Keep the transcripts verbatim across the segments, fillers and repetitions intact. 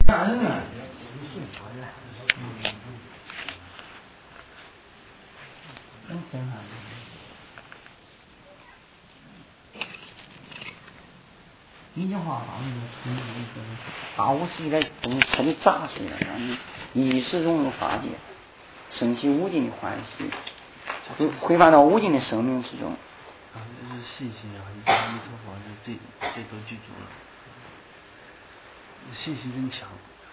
吓人啊！真挺好的。一句话把那个从那个大无是一个东西彻底炸碎了，让你意识融入法界，升起无尽的欢喜，回回返到无尽的生命之中。 啊，这是信心啊！一个阿弥陀佛，这这这都具足了，信心真强。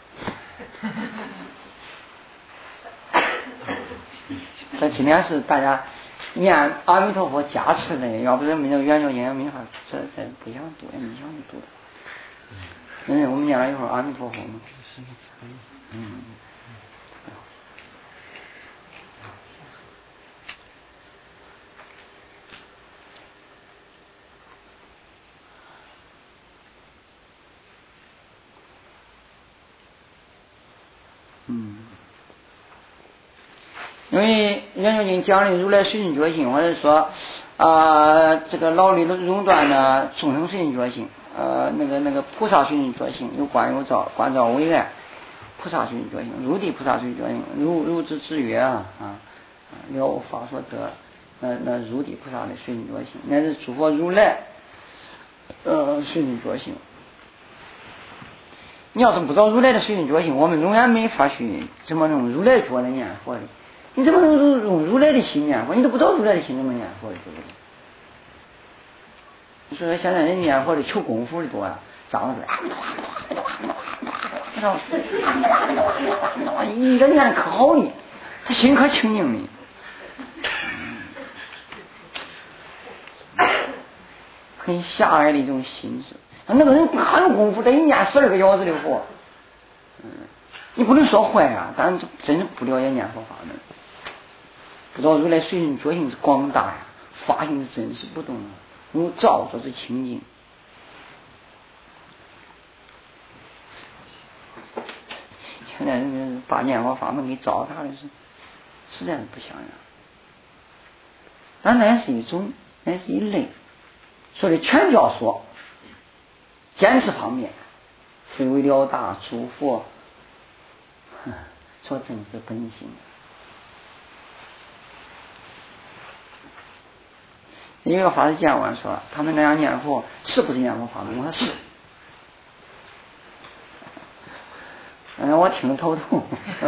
这今天是大家念阿弥陀佛加持的，要不然没有圆觉经没法，这这不想读也没想读的。嗯，我们念了一会儿阿弥陀佛嘛。嗯。嗯。因为圆觉经讲的如来随顺觉性，或者说啊、呃、这个老力熔断呢众生随顺觉性，呃那个那个菩萨随顺觉性，有观有照，观照为爱，菩萨随顺觉性，如地菩萨随顺觉性，如如之之曰啊啊了无法所得，那那如地菩萨的随顺觉性，那是诸佛如来呃随顺觉性。你要是不找如来的随顺觉性，我们永远没法去怎么用如来觉来念佛的。你怎么能用用如来的心念佛？你都不知道如来的心怎么念佛的，对不对？你说现在人念佛的求功夫的多啊，张嘴一个念可好的，他心可清净的，很狭隘的一种心智。那个人很有功夫，他一念十二个小时的佛，嗯，你不能说坏啊，但是真是不了解念佛法门。不知道如来随顺觉性是广大呀，法性是真实不动的，如照着是清净。现在人把念佛法门给糟蹋的是，实在是不像样。但那是一种，那是一类，说的全教说，坚持方面，非为了大诸佛，说真是本性。一个法师见我说，他们那样念佛是不是念佛法门？我说是。嗯，我听头痛。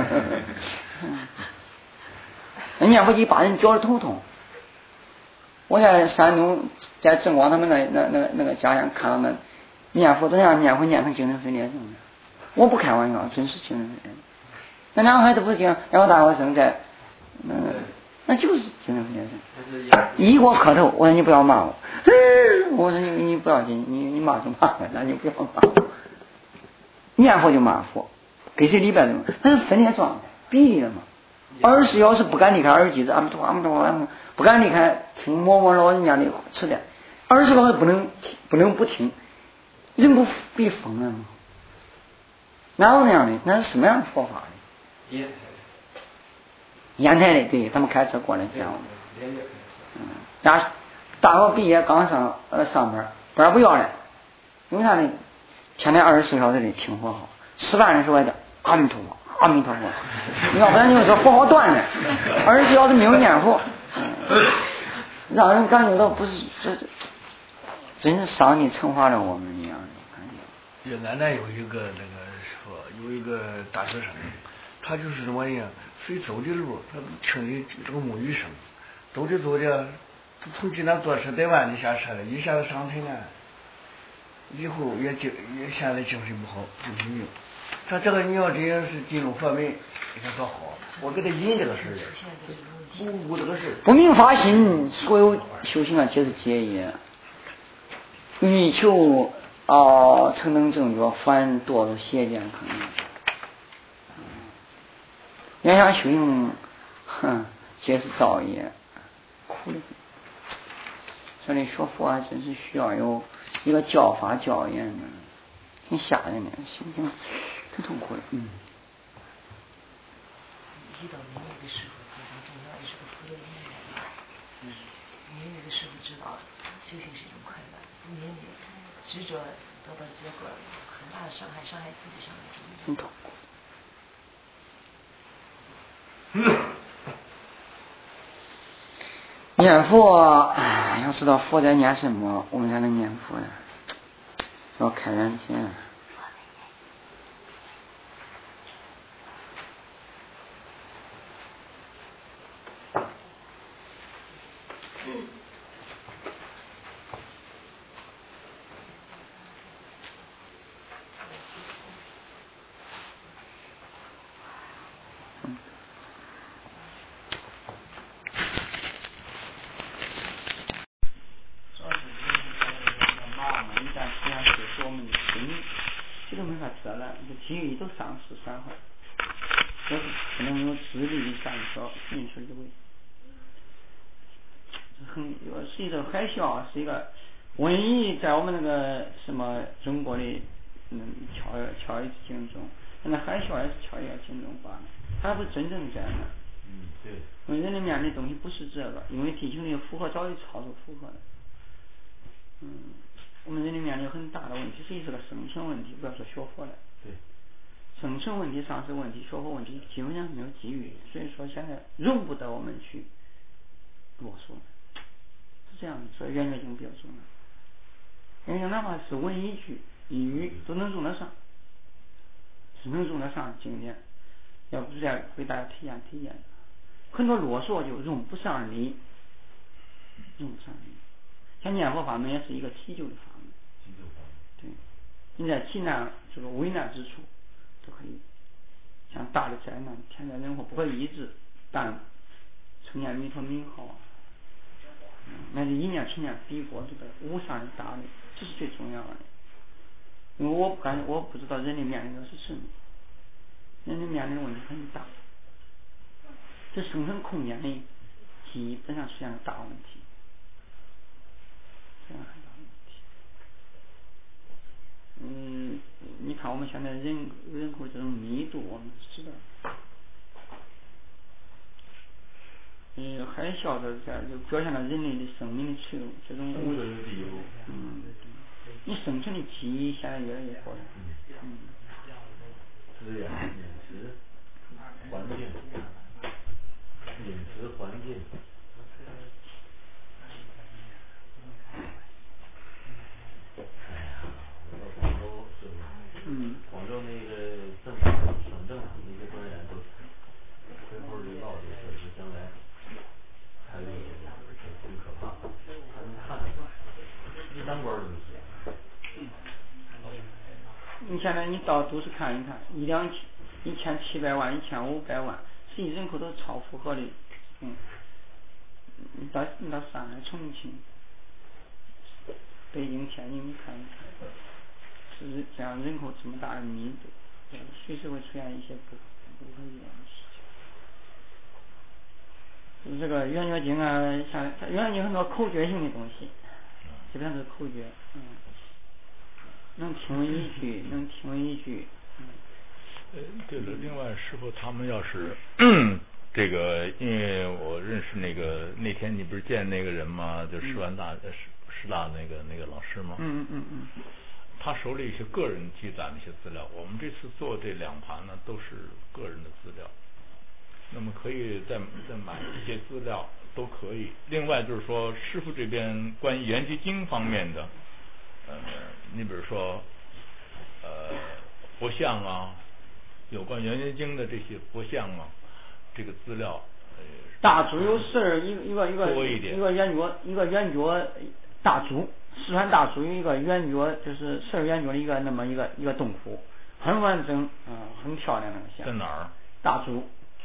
那念佛机把人觉得头痛。我在山东，在正光他们那那那那个家乡看他们念佛，这样念佛念成精神分裂症了。我不开玩笑，真是精神分裂症。那两个孩子不是讲两个大学生在，嗯。那就是精神分裂症。一给我磕头，我说你不要骂我。我说你你不要紧，你你骂就骂呗，那你不要骂我。念佛就骂佛，给谁礼拜的嘛？那是分裂状态，比例了嘛。二十小时不敢离开耳机子，阿弥陀佛阿弥陀佛，不敢离开听某某老人家的磁带，二十个小时不能不能不听，人不被疯了吗？哪有那样的？那是什么样的佛法的？烟台的，对他们开车过来这样。嗯，大大学毕业刚上呃上班，班不要了，为啥呢？天天二十四小时的听佛号，吃饭的时候还得阿弥陀佛，阿弥陀佛。你要不然就是说佛号断了，二十四小时没有念佛，嗯，让人感觉到不是这，真是上帝惩罚了我们一样的感觉。 云南那有一个那个说有一个大学生，他就是什么呀？非走的路，他听的这个沐浴声，走着走着，他从济南坐车在万里下车了，一下子上台南，以后也精也现在精神不好，精神病。他这个你要真是进入佛门，你看多好！我给他引这个事儿，不顾这个事儿。 不明发心，所有修行啊，皆是结业。欲求啊、呃，成能正觉，反堕入邪见坑。要想修行，哼，皆是造业，苦的。所以学佛啊，真是需要有一个教法教严的，挺吓人的，心情挺痛苦的。嗯。 遇到您那个师傅非常重要的是个普陀因缘。嗯。您那个师傅知道修行是一种快乐，您执着得到结果很大的伤害，伤害自己，伤害自己。 很痛苦。念佛，要知道佛在念什么，我们才能念佛呀。要开眼界。其余都丧失伤害，都是不能有智力上小进水的位。很是一个海啸，是一个瘟疫，在我们那个什么中国的嗯敲敲一次警钟，那海啸也是敲一个警钟罢了，它不是真正灾难。 嗯，对。 因为人类面临的东西不是这个，因为地球的负荷早已超出负荷了。嗯，我们人类面临很大的问题，实际是个生存问题，不要说学佛了。 对。 生存问题、丧失问题、学佛问题，基本上没有机遇，所以说现在容不得我们去啰嗦，是这样的。所以圆觉经比较重要，圆觉哪怕是文一句一语都能用得上，是能用得上经典。要不是再给大家体验体验，很多啰嗦就用不上力，用不上力。像念佛法门也是一个祈救的法门， 祈救法门。 对，你在急难这个危难之处。都可以，像大的灾难、天灾人祸不可抑制，但称念弥陀名号啊，那是一念称念彼国这个无上的大力，这是最重要的。因为我不感，我不知道人类面临的是什么，人类面临的问题很大，这生存空间里基本上出现了大问题，这样很大问题。嗯，你看我们现在人人口这种密度，我们知道，嗯，海啸的在就表现了人类的生命的脆弱，这种生存的地步。 嗯，你生存的记忆现在越来越高了。嗯。 资源、饮食、环境、饮食环境。 嗯， 广州那个政府、省政府那些官员都背后就闹这事，是将来还有很可怕，还能看出来，一当官就死。 你现在你到都市看一看，一两千、一千七百万、一千五百万，实际人口都超负荷的。嗯，你到你到上海、重庆、北京、天津，你看一看。是这样，人口这么大的密度，随时会出现一些不不可预料的事情。这个圆觉经啊，像圆觉经很多口诀性的东西，基本上都是口诀，嗯，能听一句，能听一句。嗯。 呃，对了，另外师傅他们要是这个，因为我认识那个那天你不是见那个人吗？就师范大、师师大那个那个老师吗？ 嗯嗯嗯。 他手里一些个人积攒的一些资料，我们这次做这两盘呢都是个人的资料，那么可以再再买一些资料都可以。另外就是说师傅这边关于圆觉经方面的，呃，你比如说呃佛像啊，有关圆觉经的这些佛像啊，这个资料，呃， 大珠有十二一一个一个多一点， 一个圆觉一个圆觉大珠。四川大珠有一个圆觉，就是十二圆觉的一个那么一个一个洞窟，很完整，嗯，很漂亮那个像。 在哪儿？ 大珠。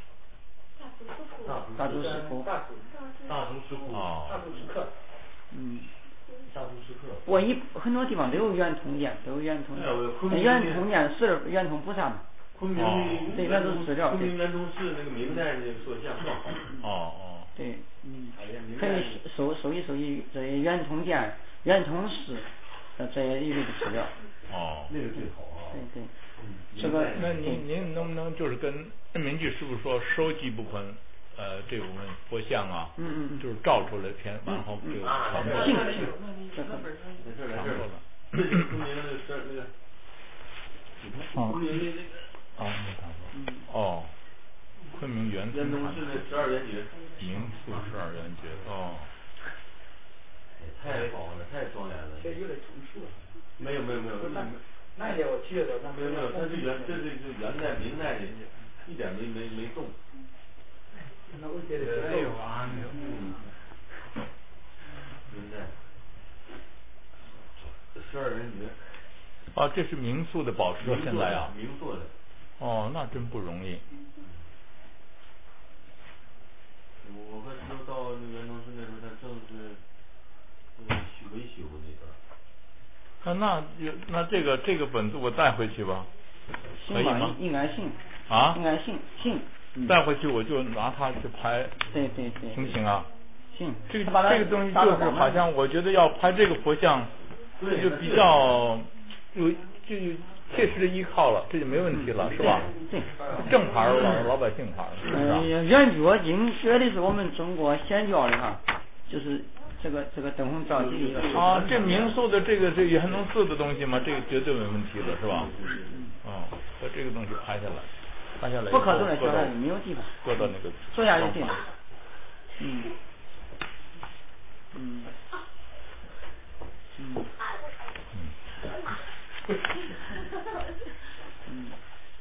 大珠石窟。 大珠大珠石窟。 哦。 大珠石刻。 嗯。 大珠石刻。 我一很多地方都有圆通殿，都有圆通殿。圆通殿是圆通菩萨嘛？ 昆明对，那都是资料。 昆明圆通寺那个明代那个塑像。 哦哦。 对，嗯，可以搜搜一搜一这些圆通殿、圆通寺，呃，这些一类的资料。 哦， 那个最好啊。 对对， 嗯， 这个那您您能不能就是跟明具师傅说，收集部分呃这部分佛像啊， 嗯嗯嗯， 就是照出来片，然后就传过来， 行行， 这这传过来。 这就是昆明那个事儿那个，昆明那那个。 啊，没看过。哦，昆明圆圆通寺那十二圆觉。 明寺十二圆觉，哦。 太好了，太庄严了。 这有点重塑。 没有没有没有。 那那年我去的时候，那没有没有，它是元，这是是元代明代的，一点没没没动。 那我觉得没有啊，没有。 嗯。明代。十二圆觉。 啊，这是明塑的保持到现在啊。 明塑的。 哦，那真不容易。 我和师傅到那圆通寺那时候，他正是那个维修那段。 啊，那那这个这个本子我带回去吧，可以吗？ 应该行。 啊？ 应该行行。 带回去我就拿它去拍。 对对对。 行不行啊？ 行。 这个这个东西就是好像我觉得要拍这个佛像，这就比较有就切实的依靠了，这就没问题了，是吧？ 对。 正牌老老百姓牌，是不是？ 嗯，圆觉经学的是我们中国显教的哈，就是这个这个登峰造极的一个。 啊，这明塑的这个这圆通寺的东西嘛，这个绝对没问题的，是吧？哦，把这个东西拍下来，拍下来。 不可动的小孩没有地方。 搁到那个。 坐下就行。嗯。嗯。嗯。嗯。嗯。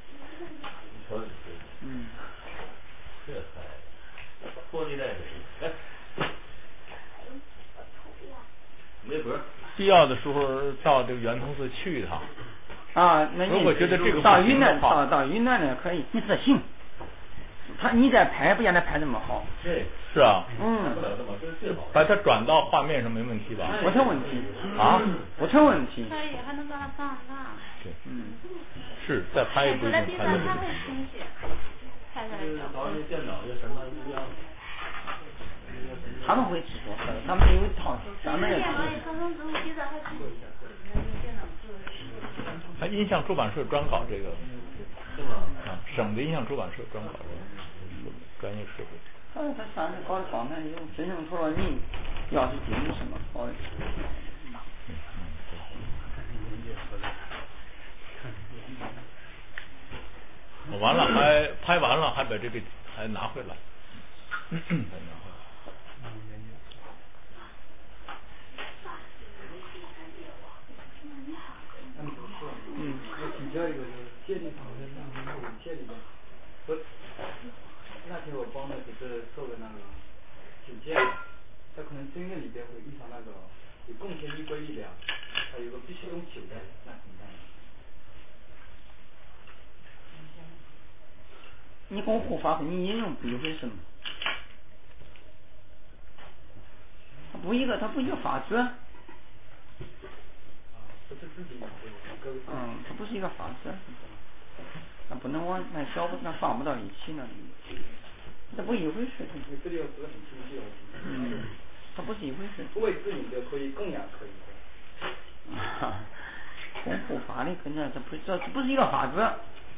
嗯。 这才脱离带水，哎，微博。 必要的时候到这个圆通寺去一趟。 啊，那你如果觉得这个到云南到到云南呢可以，你这行。他你再拍不见得拍这么好。 对。 是啊。 嗯。 把它转到画面上没问题吧？ 不成问题。 啊？ 不成问题。 可以，还能把它放大。 对。嗯。是，再拍一部就拍的。 它会倾斜。拍出来就是导演电脑的什么不一样。 他们会制作，他们有一套专门的。 他音像出版社专搞这个。 是吗？ 啊，省的音像出版社专搞这个专业设备。 他他上面搞的方案有真正陀罗尼，要是经什么搞的。 我完了还拍完了还把这个还拿回来。再拿回来。 嗯，我请教一个就是戒律旁的那个戒里面，我那天我帮的就是做的那个九戒，他可能真正里边会遇上那个有贡献一归一两，还有一个必须用酒的，那怎么办呢？ 你跟护法和你引用不一回事吗？它不一个，它不一个法则。 不是自己嗯，它不是一个法则，那不能往那小那放不到一起那里，这不一回事。 这里要说得很清晰了。 嗯，它不是一回事。 不为自饮的可以，供养可以。 啊，供护法的跟这这不这不是一个法则，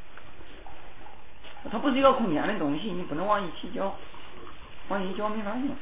它不是一个空间的东西，你不能往一起搅，往一起搅没法用。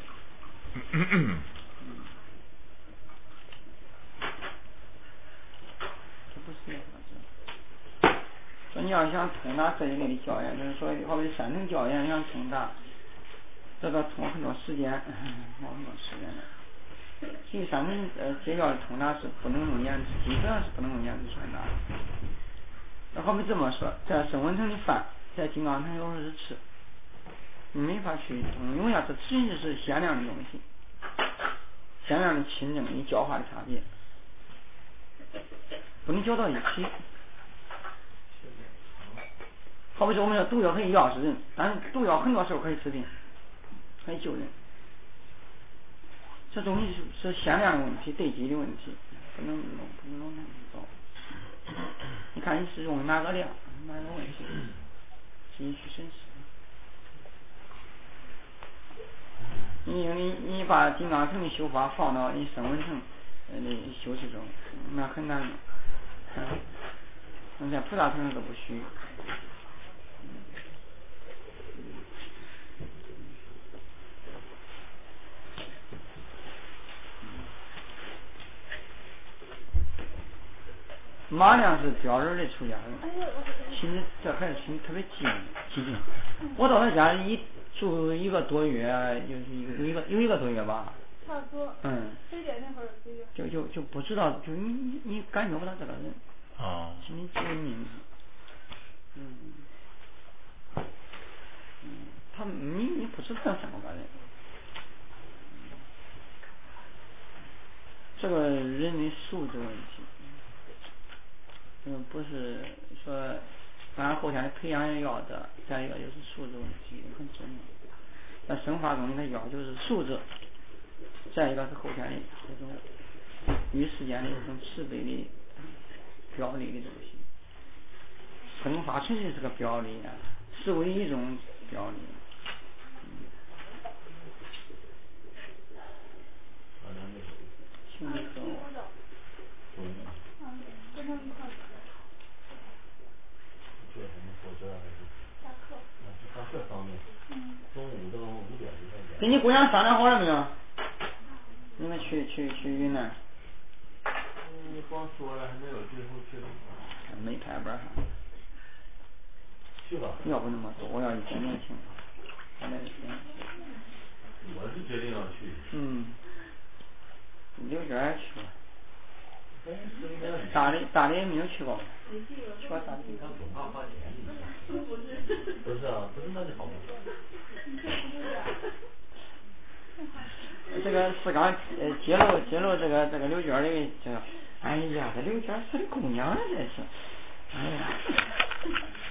说你要想通达这一类的教研，就是说好比山城教研想通达，这个通很多时间，花很多时间的。其实山城呃邪教的通达是不能用言辞，基本上是不能用言辞传达。那好比这么说，在圣文城的饭，在金刚城有时是吃，你没法去通，因为啥？这纯就是限量的东西，限量的亲证与教化的差别，不能搅到一起。好比说我们说毒药可以药死人，但是毒药很多时候可以治病，可以救人。这东西是限量的问题，对机的问题，不能弄，不能弄那么糟。你看你是用哪个量，哪个问题，自己去审视。你你你把金刚城的修法放到你圣文城呃的修持中，那很难弄。那在菩萨城都不许。 马良是标准的出家人，心里这孩子心里特别激激进。我到他家里一住一个多月，就是有一个有一个多月吧。 差不多。嗯。非典那会儿就就就就不知道，就你你你感觉不到这个人。 哦。 心里激进。嗯。嗯，他你你不知道什么个人。这个人的素质问题，嗯，不是说当然后天的培养也要的，再一个就是素质问题很重要。在生发中的要求是素质，再一个是后天的这种与世间的这种慈悲的表里的东西。生发纯粹是个表里啊，是为一种表里。嗯。走。 嗯。 跟他们一块儿。 做什么火车还是？ 下课。 啊，上课方面。嗯。中午到五点就到家。 跟你姑娘商量好了没有？你们去去去云南。 嗯，光说了还没有最后去的。 没拍板哈。 去吧。 要不那么多，我要一天年轻。现在一天。 我是决定要去。 嗯。刘娟也去了。大理大理也没有去过。去过大理。 他总怕花钱。不是啊，不是那就好吗？ 这个是刚呃揭露揭露这个这个刘娟的这个，哎呀，这刘娟是个姑娘啊，这是，哎呀。